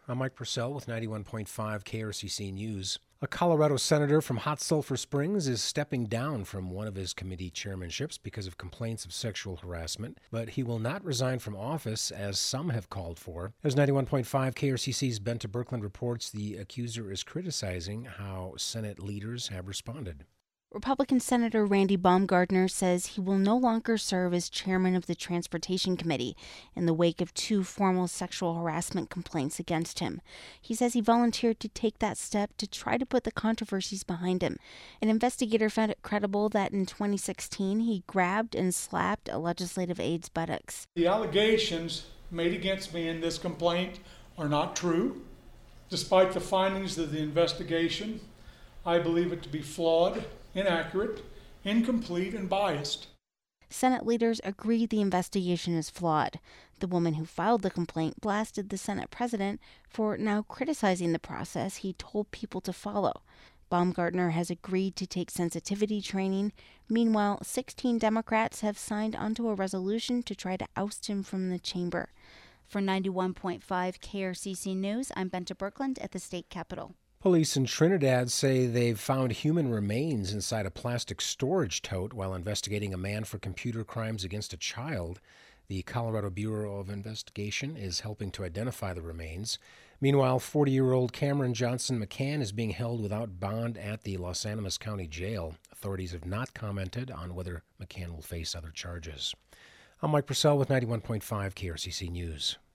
I'm Mike Purcell with 91.5 KRCC News. A Colorado senator from Hot Sulphur Springs is stepping down from one of his committee chairmanships because of complaints of sexual harassment, but he will not resign from office as some have called for. As 91.5 KRCC's Benta Birkeland reports, the accuser is criticizing how Senate leaders have responded. Republican Senator Randy Baumgardner says he will no longer serve as chairman of the Transportation Committee in the wake of 2 formal sexual harassment complaints against him. He says he volunteered to take that step to try to put the controversies behind him. An investigator found it credible that in 2016 he grabbed and slapped a legislative aide's buttocks. The allegations made against me in this complaint are not true. Despite the findings of the investigation, I believe it to be flawed, inaccurate, incomplete, and biased. Senate leaders agree the investigation is flawed. The woman who filed the complaint blasted the Senate president for now criticizing the process he told people to follow. Baumgardner has agreed to take sensitivity training. Meanwhile, 16 Democrats have signed onto a resolution to try to oust him from the chamber. For 91.5 KRCC News, I'm Benta Birkeland at the state capitol. Police in Trinidad say they've found human remains inside a plastic storage tote while investigating a man for computer crimes against a child. The Colorado Bureau of Investigation is helping to identify the remains. Meanwhile, 40-year-old Cameron Johnson McCann is being held without bond at the Los Animas County Jail. Authorities have not commented on whether McCann will face other charges. I'm Mike Purcell with 91.5 KRCC News.